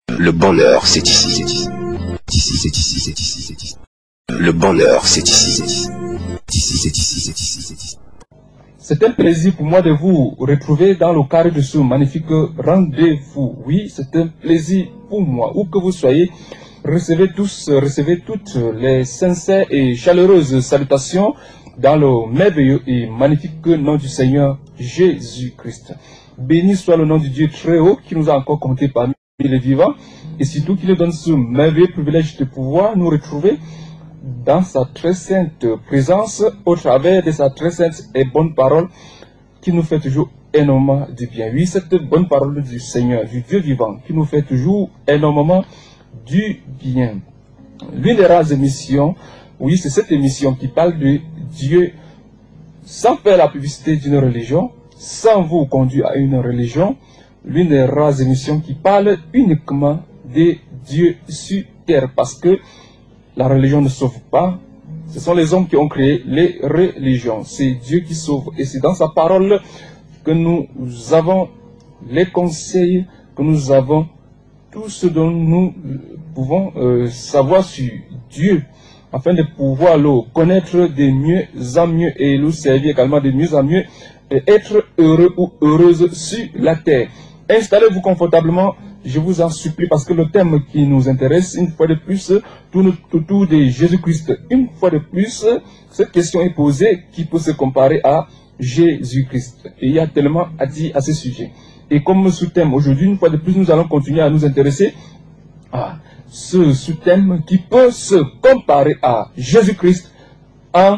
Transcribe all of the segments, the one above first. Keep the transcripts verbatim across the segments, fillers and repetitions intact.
Le bonheur, c'est ici, c'est ici. Ici, c'est ici, c'est ici, c'est ici. Le bonheur, c'est ici, c'est ici. Ici, c'est ici, c'est ici, c'est ici. C'est un plaisir pour moi de vous retrouver dans le cadre de ce magnifique rendez-vous. Oui, c'est un plaisir pour moi. Où que vous soyez, recevez tous, recevez toutes les sincères et chaleureuses salutations dans le merveilleux et magnifique nom du Seigneur Jésus-Christ. Béni soit le nom du Dieu très haut qui nous a encore compté parmi les vivants et surtout qui nous donne ce merveilleux privilège de pouvoir nous retrouver dans sa très sainte présence au travers de sa très sainte et bonne parole qui nous fait toujours énormément du bien. Oui, cette bonne parole du Seigneur, du Dieu vivant, qui nous fait toujours énormément du bien. L'une des rares émissions, oui, c'est cette émission qui parle de Dieu sans faire la publicité d'une religion, sans vous conduire à une religion. L'une des rares émissions qui parle uniquement de Dieu sur terre, parce que la religion ne sauve pas. Ce sont les hommes qui ont créé les religions. C'est Dieu qui sauve. Et c'est dans sa parole que nous avons les conseils, que nous avons tout ce dont nous pouvons euh, savoir sur Dieu, afin de pouvoir le connaître de mieux en mieux et le servir également de mieux en mieux et être heureux ou heureuse sur la terre. Installez-vous confortablement, je vous en supplie, parce que le thème qui nous intéresse, une fois de plus, tourne autour de Jésus-Christ. Une fois de plus, cette question est posée, qui peut se comparer à Jésus-Christ. Et il y a tellement à dire à ce sujet. Et comme sous-thème aujourd'hui, une fois de plus, nous allons continuer à nous intéresser à ce sous-thème qui peut se comparer à Jésus-Christ en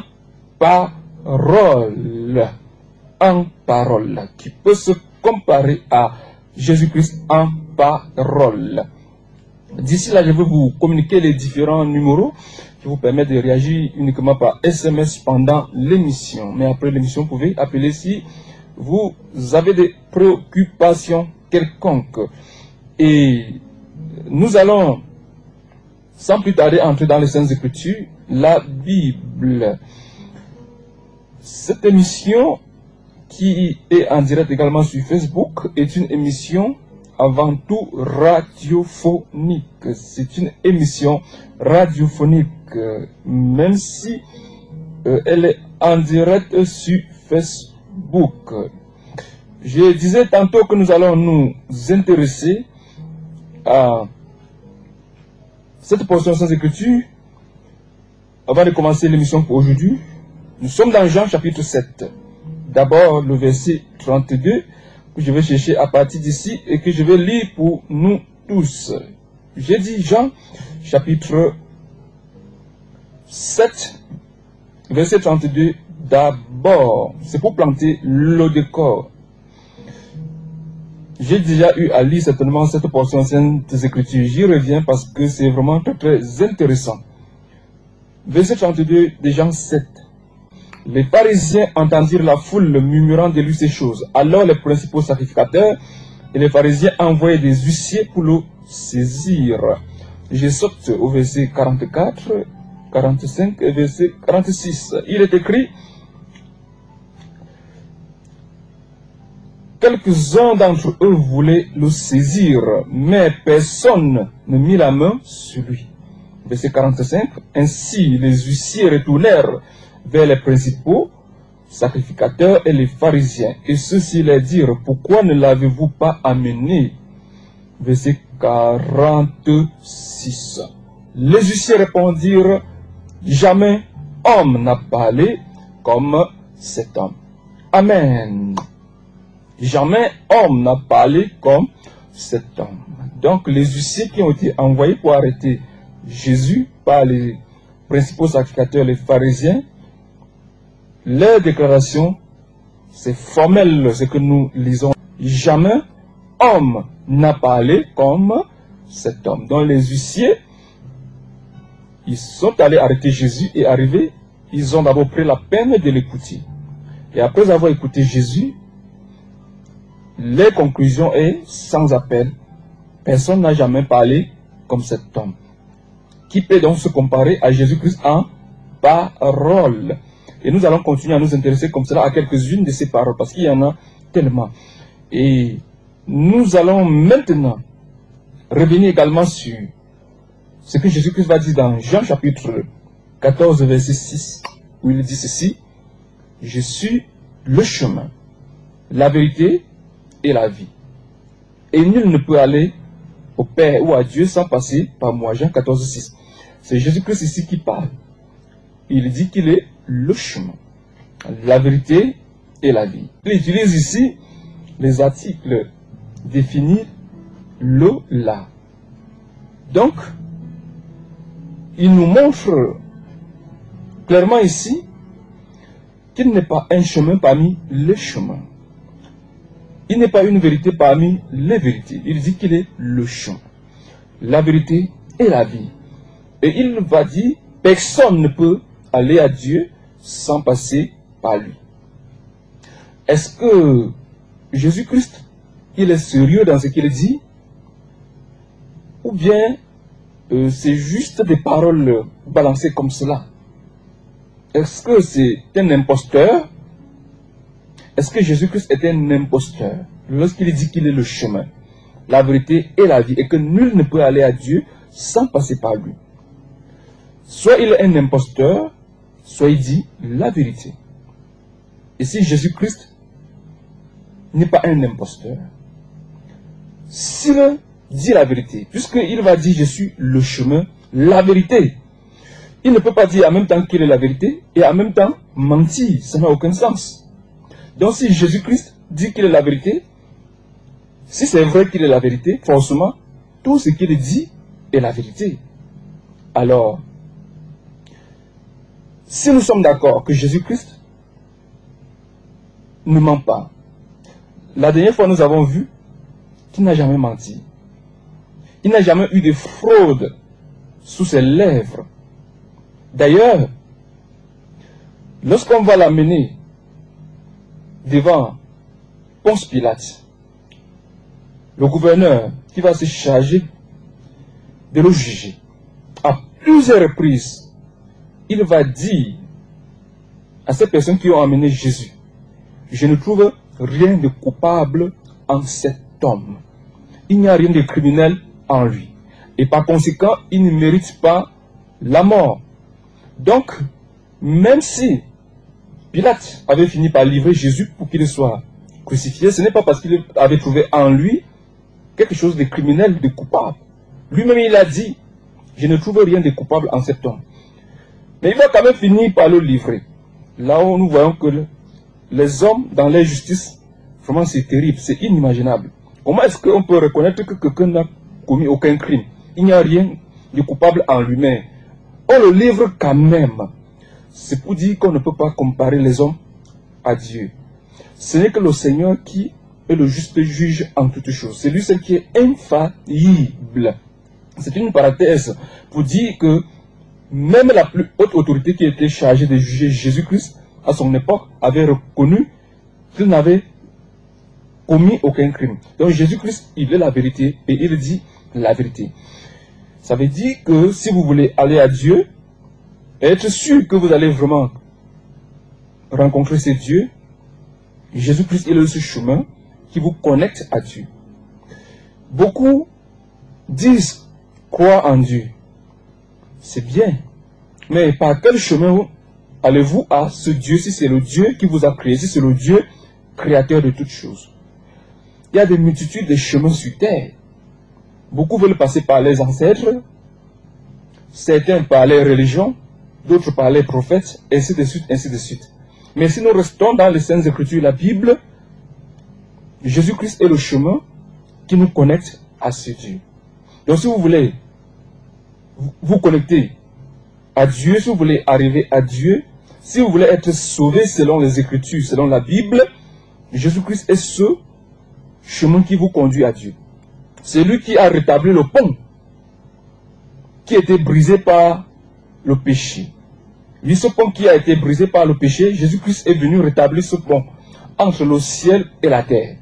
parole. En parole. Qui peut se comparer à Jésus-Christ en parole. D'ici là, je vais vous communiquer les différents numéros qui vous permettent de réagir uniquement par S M S pendant l'émission. Mais après l'émission, vous pouvez appeler si vous avez des préoccupations quelconques. Et nous allons, sans plus tarder, entrer dans les Saintes Écritures, la Bible. Cette émission, qui est en direct également sur Facebook, est une émission avant tout radiophonique. C'est une émission radiophonique, même si euh, elle est en direct sur Facebook. Je disais tantôt que nous allons nous intéresser à cette portion sans écriture. Avant de commencer l'émission pour aujourd'hui, nous sommes dans Jean chapitre sept. D'abord le verset trente-deux, que je vais chercher à partir d'ici et que je vais lire pour nous tous. J'ai dit Jean, chapitre sept, verset trente-deux, d'abord. C'est pour planter le décor. J'ai déjà eu à lire certainement cette portion des Écritures. J'y reviens parce que c'est vraiment très, très intéressant. Verset trente-deux de Jean sept. Les pharisiens entendirent la foule murmurant de lui ces choses. Alors les principaux sacrificateurs et les pharisiens envoyaient des huissiers pour le saisir. Je saute au verset quarante-quatre, quarante-cinq et verset quarante-six. Il est écrit: quelques-uns d'entre eux voulaient le saisir, mais personne ne mit la main sur lui. Verset quarante-cinq. Ainsi les huissiers retournèrent vers les principaux sacrificateurs et les pharisiens, et ceux-ci leur dirent: pourquoi ne l'avez-vous pas amené? Verset quarante-six. Les huissiers répondirent: jamais homme n'a parlé comme cet homme. Amen. Jamais homme n'a parlé comme cet homme. Donc les huissiers qui ont été envoyés pour arrêter Jésus par les principaux sacrificateurs, les pharisiens, leur déclaration, c'est formel, ce que nous lisons. Jamais homme n'a parlé comme cet homme. Donc les huissiers, ils sont allés arrêter Jésus et arrivés, ils ont d'abord pris la peine de l'écouter. Et après avoir écouté Jésus, leur conclusion est sans appel. Personne n'a jamais parlé comme cet homme. Qui peut donc se comparer à Jésus-Christ en parole? Et nous allons continuer à nous intéresser comme cela à quelques-unes de ces paroles, parce qu'il y en a tellement. Et nous allons maintenant revenir également sur ce que Jésus-Christ va dire dans Jean chapitre quatorze, verset six, où il dit ceci: je suis le chemin, la vérité et la vie. Et nul ne peut aller au Père ou à Dieu sans passer par moi. Jean quatorze, six. C'est Jésus-Christ ici qui parle. Il dit qu'il est le chemin, la vérité et la vie. Il utilise ici les articles définis le, la. Donc, il nous montre clairement ici qu'il n'est pas un chemin parmi les chemins. Il n'est pas une vérité parmi les vérités. Il dit qu'il est le chemin, la vérité et la vie. Et il va dire, personne ne peut aller à Dieu sans passer par lui. Est-ce que Jésus-Christ, il est sérieux dans ce qu'il dit? Ou bien euh, c'est juste des paroles balancées comme cela? Est-ce que c'est un imposteur? Est-ce que Jésus-Christ est un imposteur lorsqu'il dit qu'il est le chemin, la vérité et la vie, et que nul ne peut aller à Dieu sans passer par lui? Soit il est un imposteur, soit il dit la vérité. Et si Jésus-Christ n'est pas un imposteur, s'il dit la vérité, puisqu'il va dire je suis le chemin, la vérité, il ne peut pas dire en même temps qu'il est la vérité et en même temps mentir. Ça n'a aucun sens. Donc si Jésus-Christ dit qu'il est la vérité, si c'est vrai qu'il est la vérité, forcément, tout ce qu'il dit est la vérité. Alors, si nous sommes d'accord que Jésus-Christ ne ment pas, la dernière fois nous avons vu qu'il n'a jamais menti. Il n'a jamais eu de fraude sous ses lèvres. D'ailleurs, lorsqu'on va l'amener devant Ponce Pilate, le gouverneur qui va se charger de le juger, à plusieurs reprises, il va dire à ces personnes qui ont amené Jésus, je ne trouve rien de coupable en cet homme. Il n'y a rien de criminel en lui. Et par conséquent, il ne mérite pas la mort. Donc, même si Pilate avait fini par livrer Jésus pour qu'il soit crucifié, ce n'est pas parce qu'il avait trouvé en lui quelque chose de criminel, de coupable. Lui-même, il a dit, je ne trouve rien de coupable en cet homme. Mais il va quand même finir par le livrer. Là où nous voyons que le, les hommes, dans leur justice, vraiment c'est terrible, c'est inimaginable. Comment est-ce qu'on peut reconnaître que quelqu'un n'a commis aucun crime? Il n'y a rien de coupable en lui-même. On le livre quand même. C'est pour dire qu'on ne peut pas comparer les hommes à Dieu. Ce n'est que le Seigneur qui est le juste juge en toutes choses. C'est lui seul qui est infaillible. C'est une parenthèse pour dire que même la plus haute autorité qui était chargée de juger Jésus-Christ à son époque avait reconnu qu'il n'avait commis aucun crime. Donc Jésus-Christ, il est la vérité et il dit la vérité. Ça veut dire que si vous voulez aller à Dieu, être sûr que vous allez vraiment rencontrer ce Dieu, Jésus-Christ est le seul chemin qui vous connecte à Dieu. Beaucoup disent croire en Dieu. C'est bien. Mais par quel chemin allez-vous à ce Dieu si c'est le Dieu qui vous a créé, si c'est le Dieu créateur de toutes choses? Il y a des multitudes de chemins sur terre. Beaucoup veulent passer par les ancêtres, certains par les religions, d'autres par les prophètes, ainsi de suite, ainsi de suite. Mais si nous restons dans les Saintes Écritures, la Bible, Jésus-Christ est le chemin qui nous connecte à ce Dieu. Donc si vous voulez vous connecter à Dieu, si vous voulez arriver à Dieu, si vous voulez être sauvé selon les Écritures, selon la Bible, Jésus-Christ est ce chemin qui vous conduit à Dieu. C'est lui qui a rétabli le pont qui a été brisé par le péché. Oui, ce pont qui a été brisé par le péché, Jésus-Christ est venu rétablir ce pont entre le ciel et la terre.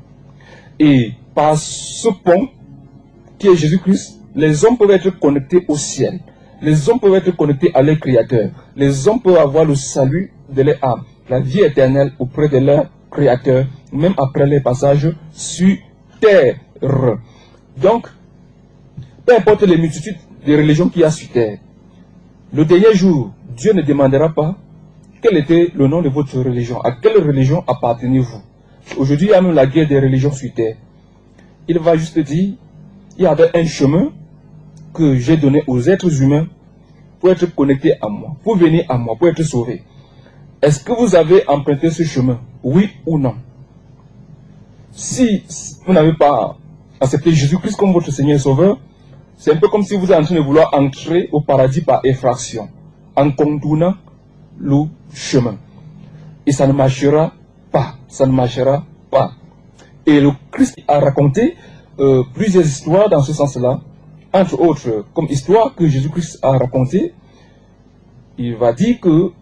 Et par ce pont qui est Jésus-Christ, les hommes peuvent être connectés au ciel. Les hommes peuvent être connectés à leur Créateur. Les hommes peuvent avoir le salut de leur âme, la vie éternelle auprès de leur Créateur, même après les passages sur terre. Donc, peu importe les multitudes de religions qu'il y a sur terre, le dernier jour, Dieu ne demandera pas quel était le nom de votre religion, à quelle religion appartenez-vous. Aujourd'hui, il y a même la guerre des religions sur terre. Il va juste dire, il y avait un chemin que j'ai donné aux êtres humains pour être connectés à moi, pour venir à moi, pour être sauvés. Est-ce que vous avez emprunté ce chemin? Oui ou non? Si vous n'avez pas accepté Jésus-Christ comme votre Seigneur et Sauveur, c'est un peu comme si vous êtes en train de vouloir entrer au paradis par effraction, en contournant le chemin. Et ça ne marchera pas. Ça ne marchera pas. Et le Christ a raconté euh, plusieurs histoires dans ce sens-là. Entre autres, comme histoire que Jésus-Christ a racontée, il va dire que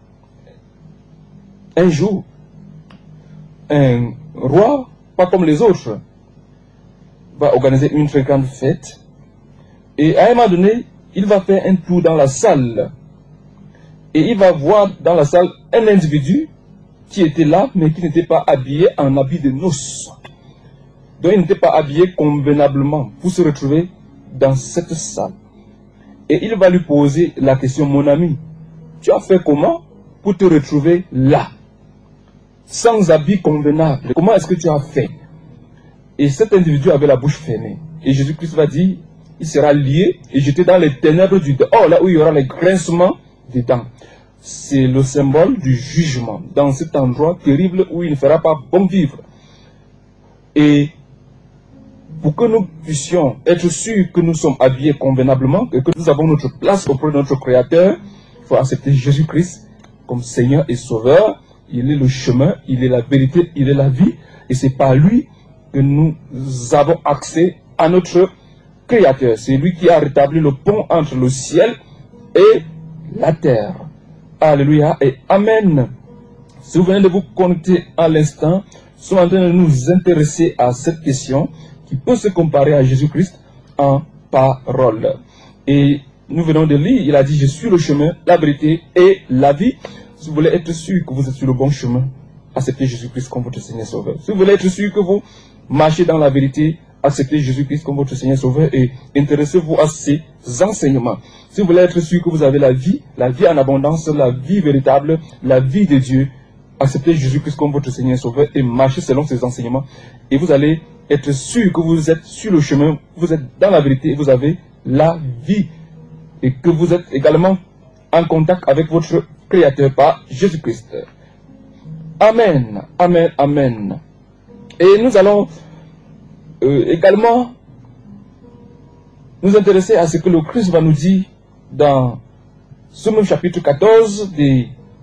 un jour, un roi, pas comme les autres, va organiser une très grande fête. Et à un moment donné, il va faire un tour dans la salle. Et il va voir dans la salle un individu qui était là, mais qui n'était pas habillé en habit de noces. Donc il n'était pas habillé convenablement pour se retrouver dans cette salle. Et il va lui poser la question, mon ami, tu as fait comment pour te retrouver là, sans habit convenable? Comment est-ce que tu as fait? Et cet individu avait la bouche fermée. Et Jésus-Christ va dire, il sera lié et jeté dans les ténèbres du dehors, là où il y aura les grincements des dents. C'est le symbole du jugement, dans cet endroit terrible où il ne fera pas bon vivre. Et pour que nous puissions être sûrs que nous sommes habillés convenablement et que nous avons notre place auprès de notre Créateur, il faut accepter Jésus-Christ comme Seigneur et Sauveur. Il est le chemin, il est la vérité, il est la vie. Et c'est par lui que nous avons accès à notre Créateur. C'est lui qui a rétabli le pont entre le ciel et la terre. Alléluia et Amen. Si vous venez de vous connecter à l'instant, nous sommes en train de nous intéresser à cette question qui peut se comparer à Jésus-Christ en parole. Et nous venons de lire, il a dit, je suis le chemin, la vérité et la vie. Si vous voulez être sûr que vous êtes sur le bon chemin, acceptez Jésus-Christ comme votre Seigneur Sauveur. Si vous voulez être sûr que vous marchez dans la vérité, acceptez Jésus-Christ comme votre Seigneur Sauveur et intéressez-vous à ses enseignements. Si vous voulez être sûr que vous avez la vie, la vie en abondance, la vie véritable, la vie de Dieu, acceptez Jésus-Christ comme votre Seigneur Sauveur et marchez selon ses enseignements. Et vous allez être sûr que vous êtes sur le chemin, vous êtes dans la vérité, vous avez la vie. Et que vous êtes également en contact avec votre Créateur par Jésus-Christ. Amen, amen, amen. Et nous allons euh, également nous intéresser à ce que le Christ va nous dire dans ce même chapitre quatorze de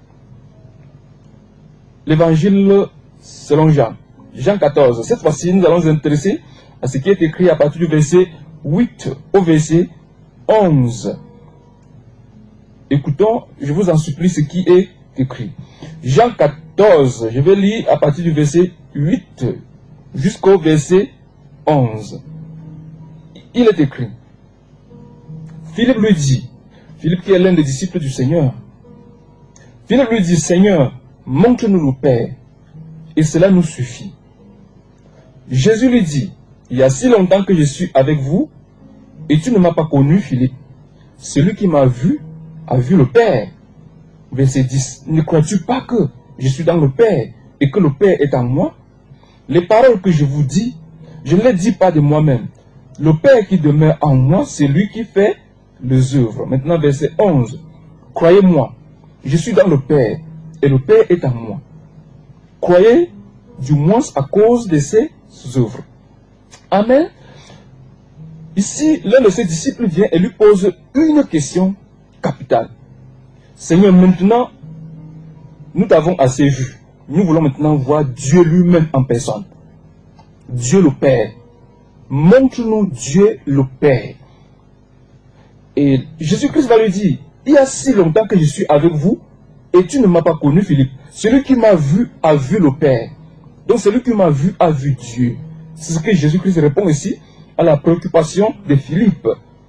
l'Évangile selon Jean. Jean quatorze. Cette fois-ci, nous allons nous intéresser à ce qui est écrit à partir du verset huit au verset onze. Écoutons, je vous en supplie, ce qui est écrit. Jean quatorze, je vais lire à partir du verset huit jusqu'au verset onze. Il est écrit. Philippe lui dit, Philippe qui est l'un des disciples du Seigneur, Philippe lui dit, Seigneur, montre-nous le Père, et cela nous suffit. Jésus lui dit, il y a si longtemps que je suis avec vous, et tu ne m'as pas connu, Philippe. Celui qui m'a vu, a vu le Père. Verset dix. Ne crois-tu pas que je suis dans le Père, et que le Père est en moi? Les paroles que je vous dis, je ne les dis pas de moi-même. Le Père qui demeure en moi, c'est lui qui fait les œuvres. Maintenant, verset onze. Croyez-moi, je suis dans le Père, et le Père est en moi. Croyez, du moins à cause de ses œuvres. Amen. Ici, l'un de ses disciples vient et lui pose une question capitale. Seigneur, maintenant, nous t'avons assez vu. Nous voulons maintenant voir Dieu lui-même en personne. Dieu le Père. Montre-nous Dieu le Père. Et Jésus-Christ va lui dire, il y a si longtemps que je suis avec vous, et tu ne m'as pas connu, Philippe. Celui qui m'a vu a vu le Père. Donc celui qui m'a vu a vu Dieu. C'est ce que Jésus-Christ répond ici à la préoccupation de Philippe.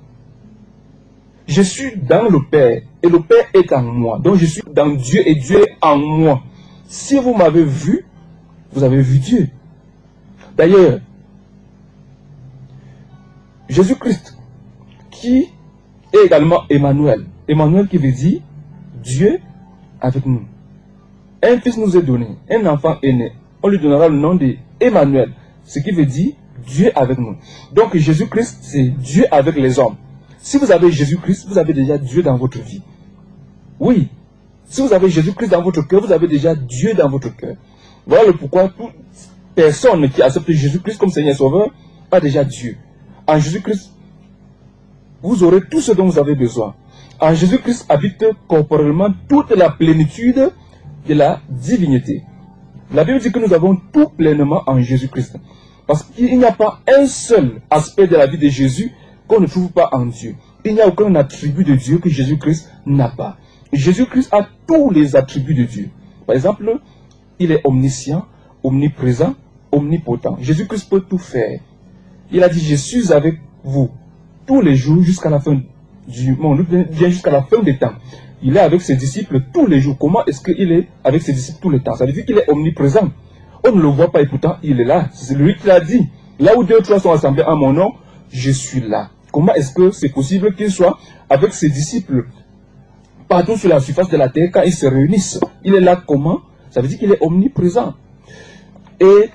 Je suis dans le Père, et le Père est en moi. Donc je suis dans Dieu, et Dieu est en moi. Si vous m'avez vu, vous avez vu Dieu. D'ailleurs, Jésus-Christ, qui est également Emmanuel. Emmanuel qui veut dire Dieu avec nous. Un fils nous est donné, un enfant est né. On lui donnera le nom de Emmanuel, ce qui veut dire Dieu avec nous. Donc Jésus-Christ, c'est Dieu avec les hommes. Si vous avez Jésus-Christ, vous avez déjà Dieu dans votre vie. Oui, si vous avez Jésus-Christ dans votre cœur, vous avez déjà Dieu dans votre cœur. Voilà le pourquoi toute personne qui accepte Jésus-Christ comme Seigneur et Sauveur a déjà Dieu. En Jésus-Christ, vous aurez tout ce dont vous avez besoin. En Jésus-Christ habite corporellement toute la plénitude de la divinité. La Bible dit que nous avons tout pleinement en Jésus-Christ. Parce qu'il n'y a pas un seul aspect de la vie de Jésus qu'on ne trouve pas en Dieu. Il n'y a aucun attribut de Dieu que Jésus-Christ n'a pas. Jésus-Christ a tous les attributs de Dieu. Par exemple, il est omniscient, omniprésent, omnipotent. Jésus-Christ peut tout faire. Il a dit, je suis avec vous tous les jours jusqu'à la fin du monde, bien jusqu'à la fin des temps. Il est avec ses disciples tous les jours. Comment est-ce qu'il est avec ses disciples tous les temps? Ça veut dire qu'il est omniprésent. On ne le voit pas et pourtant il est là. C'est lui qui l'a dit. Là où deux ou trois sont assemblés en mon nom, je suis là. Comment est-ce que c'est possible qu'il soit avec ses disciples partout sur la surface de la terre quand ils se réunissent? Il est là comment? Ça veut dire qu'il est omniprésent. Et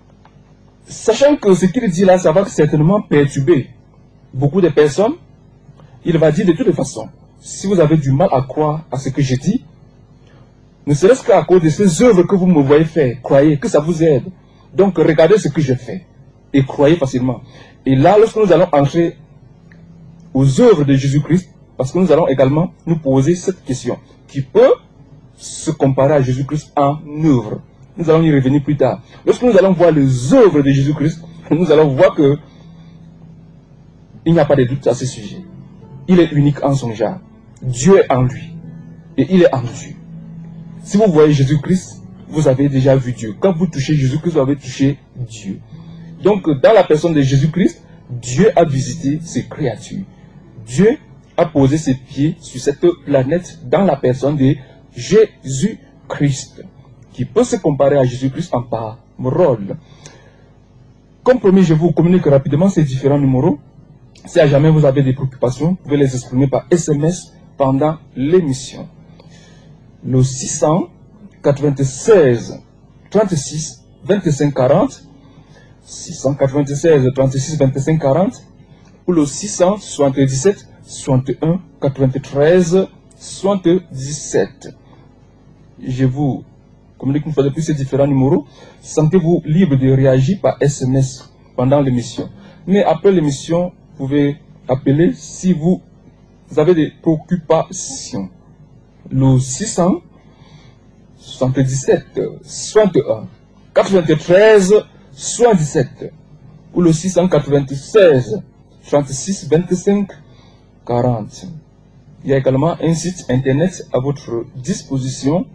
sachant que ce qu'il dit là, ça va certainement perturber beaucoup de personnes, il va dire de toute façon, si vous avez du mal à croire à ce que je dis, ne serait-ce qu'à cause de ces œuvres que vous me voyez faire, croyez que ça vous aide. Donc regardez ce que je fais et croyez facilement. Et là, lorsque nous allons entrer aux œuvres de Jésus-Christ, parce que nous allons également nous poser cette question, qui peut se comparer à Jésus-Christ en œuvre. Nous allons y revenir plus tard. Lorsque nous allons voir les œuvres de Jésus-Christ, nous allons voir que il n'y a pas de doute à ce sujet. Il est unique en son genre. Dieu est en lui. Et il est en Dieu. Si vous voyez Jésus-Christ, vous avez déjà vu Dieu. Quand vous touchez Jésus-Christ, vous avez touché Dieu. Donc, dans la personne de Jésus-Christ, Dieu a visité ses créatures. Dieu a posé ses pieds sur cette planète dans la personne de Jésus-Christ, qui peut se comparer à Jésus-Christ en parole. Comme promis, je vous communique rapidement ces différents numéros. Si à jamais vous avez des préoccupations, vous pouvez les exprimer par S M S pendant l'émission. Le six cent quatre-vingt-seize trente-six vingt-cinq quarante, six cent quatre-vingt-seize trente-six vingt-cinq quarante, ou le six cent soixante-dix-sept soixante et un quatre-vingt-treize soixante-dix-sept. Je vous communique une fois de plus ces différents numéros. Sentez-vous libre de réagir par S M S pendant l'émission. Mais après l'émission, vous pouvez appeler si vous avez des préoccupations. Le six cent soixante-dix-sept soixante et un quatre-vingt-treize soixante-dix-sept ou le six cent quatre-vingt-seize trente-six vingt-cinq quarante. Il y a également un site internet à votre disposition,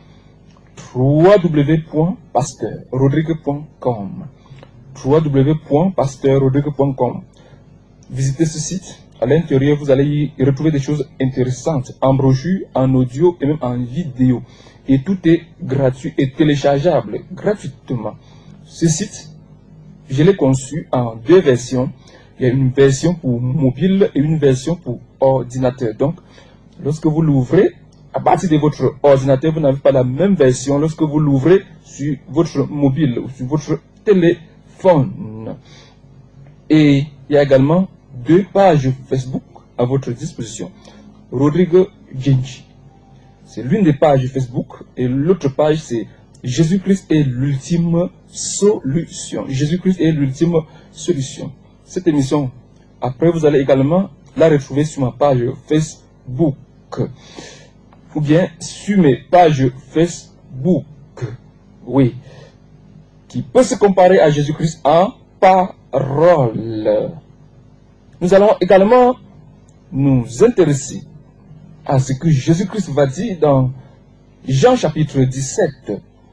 w w w point pasteur rodrigue point com. w w w point pasteur rodrigue point com. Visitez ce site. À l'intérieur, vous allez y retrouver des choses intéressantes en brochure, en audio et même en vidéo. Et tout est gratuit et téléchargeable gratuitement. Ce site, je l'ai conçu en deux versions. Il y a une version pour mobile et une version pour ordinateur. Donc, lorsque vous l'ouvrez, à partir de votre ordinateur, vous n'avez pas la même version lorsque vous l'ouvrez sur votre mobile ou sur votre téléphone. Et il y a également deux pages Facebook à votre disposition. Rodrigue Genji, c'est l'une des pages Facebook, et l'autre page c'est Jésus-Christ est l'ultime solution. Jésus-Christ est l'ultime solution. Cette émission, après vous allez également la retrouver sur ma page Facebook, ou bien sur mes pages Facebook, oui, qui peut se comparer à Jésus-Christ en parole. Nous allons également nous intéresser à ce que Jésus-Christ va dire dans Jean chapitre dix-sept,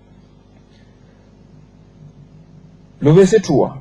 le verset trois.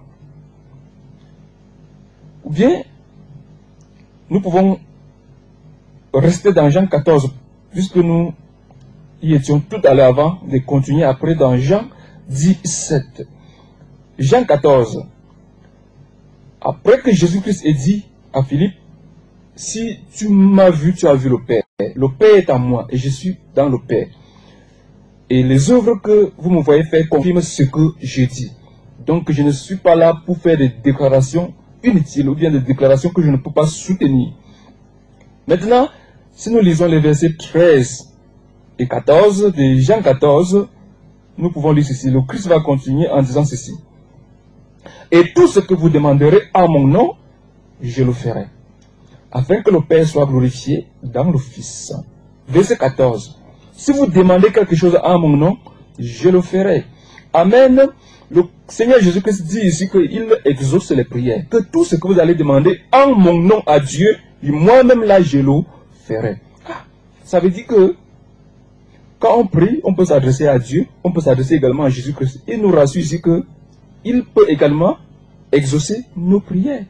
Ou bien, nous pouvons rester dans Jean quatorze, puisque nous y étions tout à l'heure avant de continuer après dans Jean dix-sept. Jean quatorze. Après que Jésus-Christ ait dit à Philippe, si tu m'as vu, tu as vu le Père. Le Père est en moi et je suis dans le Père. Et les œuvres que vous me voyez faire confirment ce que je dis. Donc je ne suis pas là pour faire des déclarations inutiles ou bien des déclarations que je ne peux pas soutenir. Maintenant, si nous lisons les versets treize et quatorze de Jean quatorze, nous pouvons lire ceci. Le Christ va continuer en disant ceci. Et tout ce que vous demanderez en mon nom, je le ferai, afin que le Père soit glorifié dans le Fils. Verset quatorze. Si vous demandez quelque chose en mon nom, je le ferai. Amen. Le Seigneur Jésus-Christ dit ici qu'il exauce les prières. Que tout ce que vous allez demander en mon nom à Dieu, moi-même là, je le ferai. Ah, ça veut dire que quand on prie, on peut s'adresser à Dieu, on peut s'adresser également à Jésus-Christ. Il nous rassure ici qu'il peut également exaucer nos prières.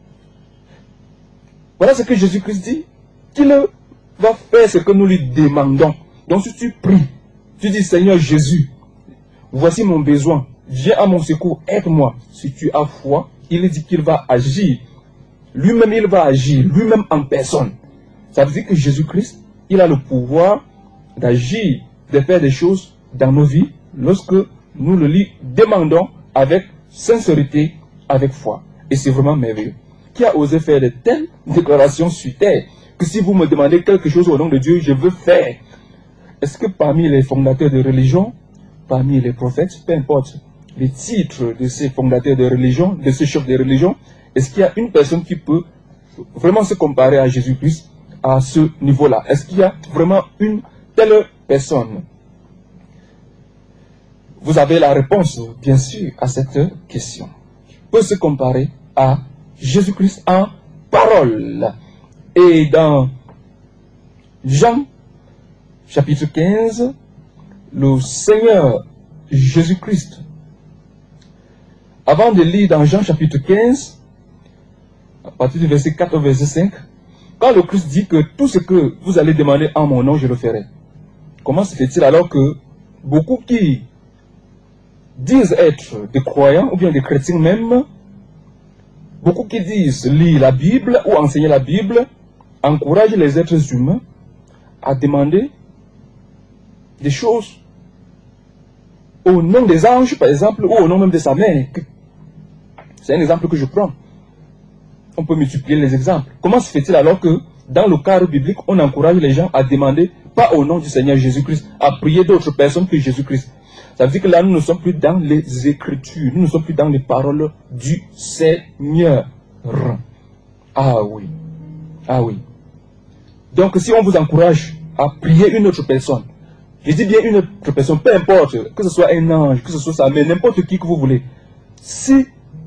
Voilà ce que Jésus-Christ dit, qu'il va faire ce que nous lui demandons. Donc si tu pries, tu dis Seigneur Jésus, voici mon besoin, viens à mon secours, aide-moi. Si tu as foi, il dit qu'il va agir. Lui-même, il va agir, lui-même en personne. Ça veut dire que Jésus-Christ, il a le pouvoir d'agir, de faire des choses dans nos vies lorsque nous le lui demandons avec sincérité, avec foi. Et c'est vraiment merveilleux. Qui a osé faire de telles déclarations sur terre que si vous me demandez quelque chose au nom de Dieu, je veux faire. Est-ce que parmi les fondateurs de religion, parmi les prophètes, peu importe les titres de ces fondateurs de religion, de ces chefs de religion, est-ce qu'il y a une personne qui peut vraiment se comparer à Jésus-Christ à ce niveau-là? Est-ce qu'il y a vraiment une telle personne? Vous avez la réponse, bien sûr, à cette question. Peut se comparer à Jésus-Christ en parole. Et dans Jean, chapitre quinze, le Seigneur Jésus-Christ, avant de lire dans Jean chapitre quinze, à partir du verset quatre au verset cinq, quand le Christ dit que tout ce que vous allez demander en mon nom, je le ferai. Comment se fait-il alors que beaucoup qui disent être des croyants ou bien des chrétiens même, beaucoup qui disent lire la Bible ou enseigner la Bible, encouragent les êtres humains à demander des choses au nom des anges, par exemple, ou au nom même de sa mère. C'est un exemple que je prends. On peut multiplier les exemples. Comment se fait-il alors que dans le cadre biblique, on encourage les gens à demander, pas au nom du Seigneur Jésus-Christ, à prier d'autres personnes que Jésus-Christ? Ça veut dire que là, nous ne sommes plus dans les Écritures, nous ne sommes plus dans les paroles du Seigneur. Ah oui, ah oui. Donc si on vous encourage à prier une autre personne, je dis bien une autre personne, peu importe, que ce soit un ange, que ce soit sa mère, n'importe qui que vous voulez, si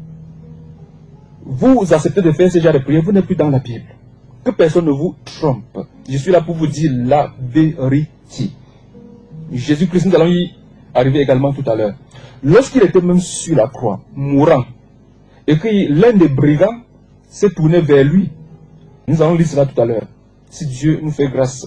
vous acceptez de faire ce genre de prière, vous n'êtes plus dans la Bible. Que personne ne vous trompe. Je suis là pour vous dire la vérité. Jésus-Christ, nous allons y arriver également tout à l'heure. Lorsqu'il était même sur la croix, mourant, et que l'un des brigands s'est tourné vers lui, nous allons lire cela tout à l'heure, si Dieu nous fait grâce.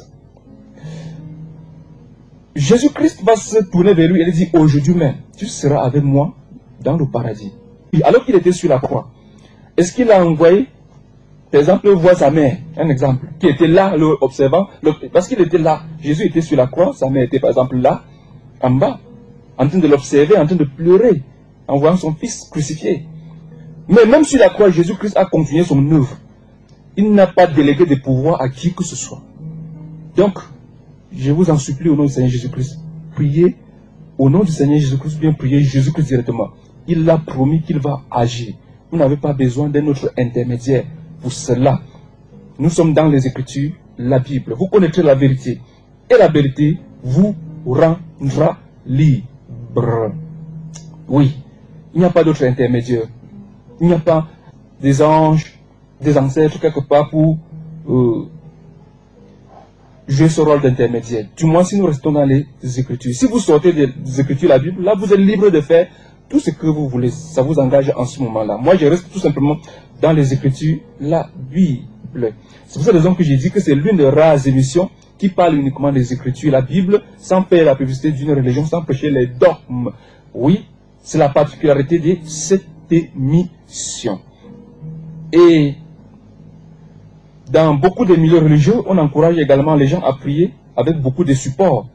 Jésus-Christ va se tourner vers lui et lui dit, aujourd'hui même, tu seras avec moi dans le paradis. Et alors qu'il était sur la croix, est-ce qu'il a envoyé, par exemple, voir sa mère, un exemple, qui était là, le observant, le, parce qu'il était là, Jésus était sur la croix, sa mère était par exemple là, en bas, en train de l'observer, en train de pleurer, en voyant son fils crucifié. Mais même sur la croix, Jésus-Christ a continué son œuvre. Il n'a pas délégué de pouvoir à qui que ce soit. Donc, je vous en supplie au nom du Seigneur Jésus-Christ, priez au nom du Seigneur Jésus-Christ, bien priez Jésus-Christ directement. Il a promis qu'il va agir. Vous n'avez pas besoin d'un autre intermédiaire pour cela. Nous sommes dans les Écritures, la Bible. Vous connaîtrez la vérité. Et la vérité vous rendra libre. Oui, il n'y a pas d'autre intermédiaire. Il n'y a pas des anges, des ancêtres quelque part pour euh, jouer ce rôle d'intermédiaire. Du moins si nous restons dans les Écritures. Si vous sortez des Écritures, la Bible, là vous êtes libre de faire tout ce que vous voulez. Ça vous engage en ce moment-là. Moi je reste tout simplement dans les Écritures, la Bible. C'est pour cette raison que j'ai dit que c'est l'une des rares émissions qui parle uniquement des Écritures, la Bible, sans faire la publicité d'une religion, sans prêcher les dogmes. Oui, c'est la particularité de cette émission. Et Dans beaucoup de milieux religieux, on encourage également les gens à prier avec beaucoup de supports.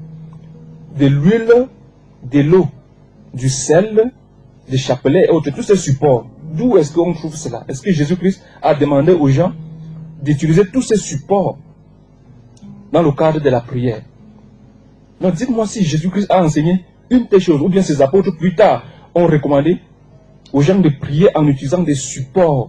De l'huile, de l'eau, du sel, des chapelets et autres, tous ces supports. D'où est-ce qu'on trouve cela? Est-ce que Jésus-Christ a demandé aux gens d'utiliser tous ces supports dans le cadre de la prière? Donc dites-moi si Jésus-Christ a enseigné une telle chose, ou bien ses apôtres plus tard ont recommandé aux gens de prier en utilisant des supports.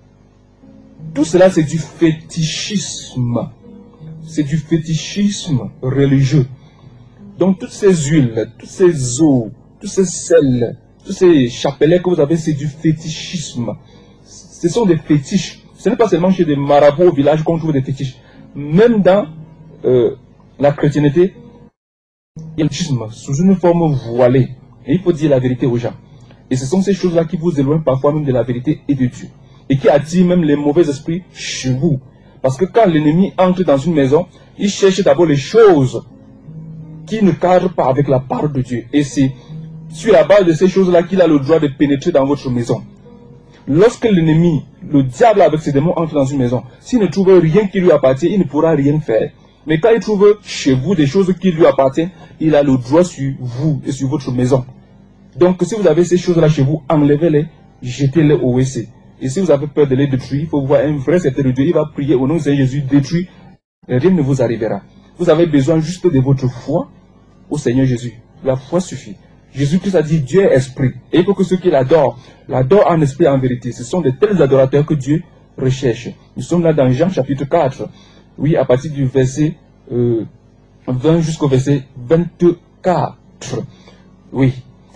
Tout cela c'est du fétichisme. C'est du fétichisme religieux. Donc toutes ces huiles, toutes ces eaux, tous ces sels, tous ces chapelets que vous avez, c'est du fétichisme. Ce sont des fétiches. Ce n'est pas seulement chez des marabouts au village qu'on trouve des fétiches. Même dans euh, la chrétienté, il y a le fétichisme sous une forme voilée. Et il faut dire la vérité aux gens. Et ce sont ces choses-là qui vous éloignent parfois même de la vérité et de Dieu. Et qui attirent même les mauvais esprits chez vous. Parce que quand l'ennemi entre dans une maison, il cherche d'abord les choses qui ne cadrent pas avec la parole de Dieu. Et c'est sur la base de ces choses-là qu'il a le droit de pénétrer dans votre maison. Lorsque l'ennemi, le diable avec ses démons entre dans une maison, s'il ne trouve rien qui lui appartient, il ne pourra rien faire. Mais quand il trouve chez vous des choses qui lui appartiennent, il a le droit sur vous et sur votre maison. Donc si vous avez ces choses-là chez vous, enlevez-les, jetez-les au W C. Et si vous avez peur de les détruire, il faut voir un vrai serviteur de Dieu, il va prier au nom de Seigneur Jésus, détruit, et rien ne vous arrivera. Vous avez besoin juste de votre foi au Seigneur Jésus. La foi suffit. Jésus-Christ a dit Dieu est esprit. Et il faut que ceux qui l'adorent, l'adorent en esprit et en vérité. Ce sont de tels adorateurs que Dieu recherche. Nous sommes là dans Jean chapitre quatre. Oui, à partir du verset euh, vingt jusqu'au verset vingt-quatre. Oui.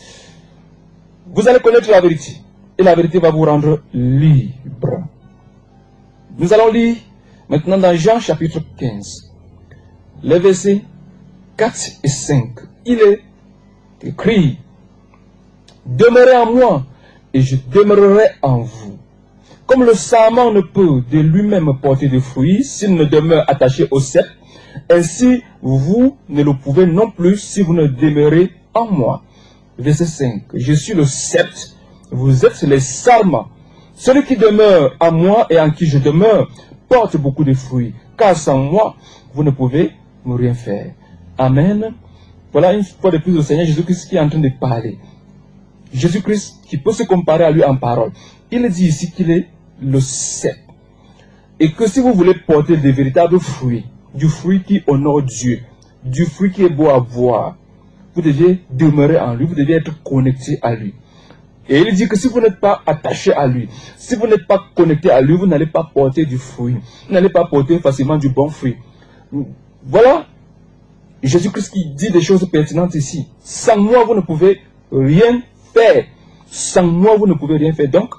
Vous allez connaître la vérité. Et la vérité va vous rendre libre. Nous allons lire maintenant dans Jean chapitre quinze. Les versets quatre et cinq. Il est écrit, demeurez en moi et je demeurerai en vous. Comme le sarment ne peut de lui-même porter de fruits s'il ne demeure attaché au cep, ainsi vous ne le pouvez non plus si vous ne demeurez en moi. Verset cinq. Je suis le cep, vous êtes les sarments. Celui qui demeure en moi et en qui je demeure porte beaucoup de fruits, car sans moi vous ne pouvez rien faire. Amen. Voilà une fois de plus le Seigneur Jésus-Christ qui est en train de parler. Jésus-Christ qui peut se comparer à lui en parole. Il dit ici qu'il est le cep. Et que si vous voulez porter de véritables fruits, du fruit qui honore Dieu, du fruit qui est beau à voir, vous devez demeurer en lui, vous devez être connecté à lui. Et il dit que si vous n'êtes pas attaché à lui, si vous n'êtes pas connecté à lui, vous n'allez pas porter du fruit. Vous n'allez pas porter facilement du bon fruit. Voilà Jésus-Christ qui dit des choses pertinentes ici. Sans moi, vous ne pouvez rien faire. Sans moi, vous ne pouvez rien faire. Donc,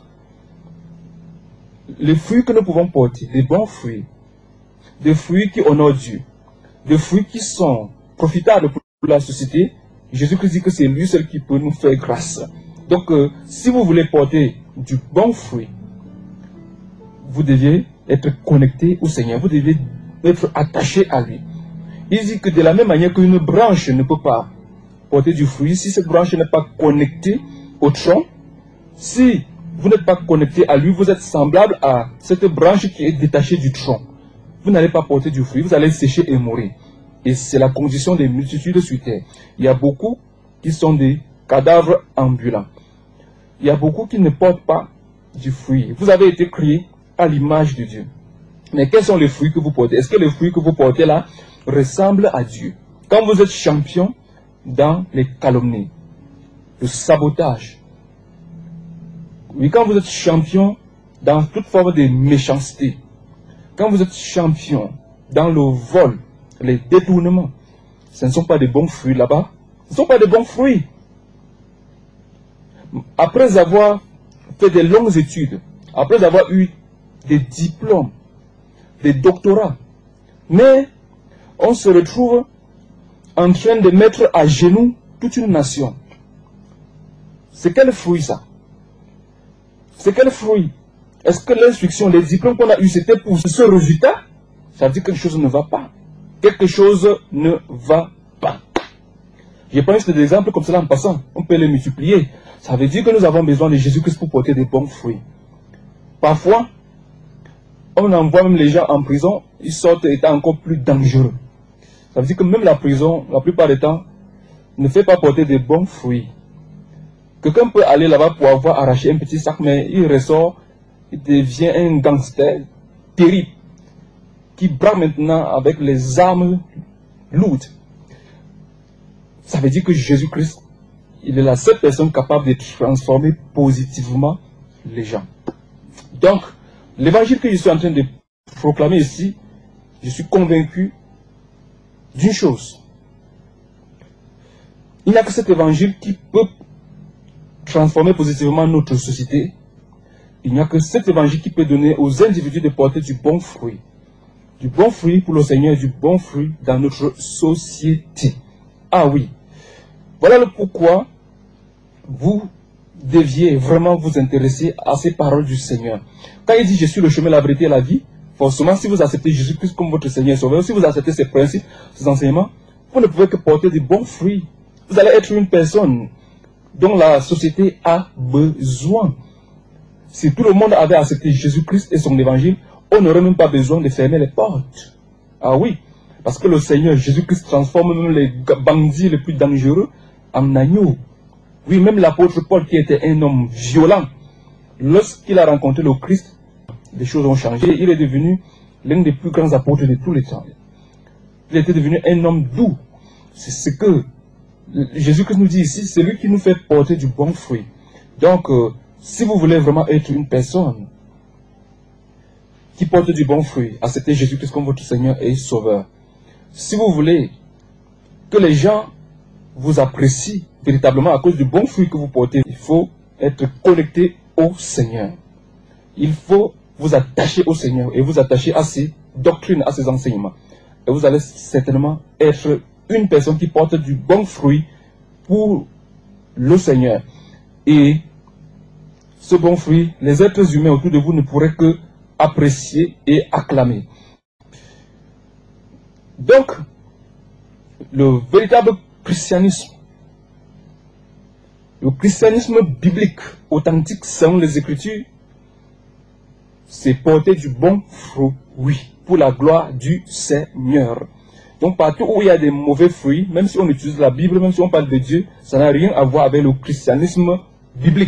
les fruits que nous pouvons porter, des bons fruits, des fruits qui honorent Dieu, des fruits qui sont profitables pour la société, Jésus-Christ dit que c'est lui seul qui peut nous faire grâce. Donc, euh, si vous voulez porter du bon fruit, vous devez être connecté au Seigneur, vous devez être attaché à lui. Il dit que de la même manière qu'une branche ne peut pas porter du fruit, si cette branche n'est pas connectée au tronc, si vous n'êtes pas connecté à lui, vous êtes semblable à cette branche qui est détachée du tronc. Vous n'allez pas porter du fruit, vous allez sécher et mourir. Et c'est la condition des multitudes sur terre. Il y a beaucoup qui sont des cadavres ambulants. Il y a beaucoup qui ne portent pas du fruit. Vous avez été créés à l'image de Dieu. Mais quels sont les fruits que vous portez? Est-ce que les fruits que vous portez là ressemblent à Dieu? Quand vous êtes champion dans les calomnies, le sabotage, oui, quand vous êtes champion dans toute forme de méchanceté, quand vous êtes champion dans le vol, les détournements, ce ne sont pas de bons fruits là-bas. Ce ne sont pas de bons fruits. Après avoir fait de longues études, après avoir eu des diplômes, des doctorats, mais on se retrouve en train de mettre à genoux toute une nation. C'est quel fruit ça? C'est quel fruit? Est-ce que l'instruction, les diplômes qu'on a eu, c'était pour ce résultat? Ça veut dire que quelque chose ne va pas. Quelque chose ne va pas. Je prends juste des exemples comme cela en passant. On peut les multiplier. Ça veut dire que nous avons besoin de Jésus-Christ pour porter des bons fruits. Parfois, on envoie même les gens en prison, ils sortent étant encore plus dangereux. Ça veut dire que même la prison, la plupart du temps, ne fait pas porter de bons fruits. Quelqu'un peut aller là-bas pour avoir arraché un petit sac, mais il ressort, il devient un gangster terrible, qui braque maintenant avec les armes lourdes. Ça veut dire que Jésus-Christ, il est la seule personne capable de transformer positivement les gens. Donc, l'évangile que je suis en train de proclamer ici, je suis convaincu d'une chose. Il n'y a que cet évangile qui peut transformer positivement notre société. Il n'y a que cet évangile qui peut donner aux individus de porter du bon fruit. Du bon fruit pour le Seigneur et du bon fruit dans notre société. Ah oui. Voilà le pourquoi vous deviez vraiment vous intéresser à ces paroles du Seigneur. Quand il dit « Je suis le chemin, la vérité et la vie », forcément, si vous acceptez Jésus-Christ comme votre Seigneur et Sauveur, si vous acceptez ses principes, ses enseignements, vous ne pouvez que porter de bons fruits. Vous allez être une personne dont la société a besoin. Si tout le monde avait accepté Jésus-Christ et son évangile, on n'aurait même pas besoin de fermer les portes. Ah oui, parce que le Seigneur Jésus-Christ transforme même les bandits les plus dangereux en agneaux. Oui, même l'apôtre Paul, qui était un homme violent, lorsqu'il a rencontré le Christ, les choses ont changé. Il est devenu l'un des plus grands apôtres de tous les temps. Il était devenu un homme doux. C'est ce que Jésus-Christ nous dit ici, c'est lui qui nous fait porter du bon fruit. Donc, euh, si vous voulez vraiment être une personne qui porte du bon fruit, acceptez Jésus-Christ comme votre Seigneur et Sauveur. Si vous voulez que les gens vous apprécient véritablement à cause du bon fruit que vous portez, il faut être connecté au Seigneur. Il faut vous attacher au Seigneur et vous attacher à ses doctrines, à ses enseignements. Et vous allez certainement être une personne qui porte du bon fruit pour le Seigneur. Et ce bon fruit, les êtres humains autour de vous ne pourraient que apprécier et acclamer. Donc, le véritable christianisme, le christianisme biblique, authentique selon les Écritures, c'est porter du bon fruit pour la gloire du Seigneur. Donc partout où il y a des mauvais fruits, même si on utilise la Bible, même si on parle de Dieu, ça n'a rien à voir avec le christianisme biblique.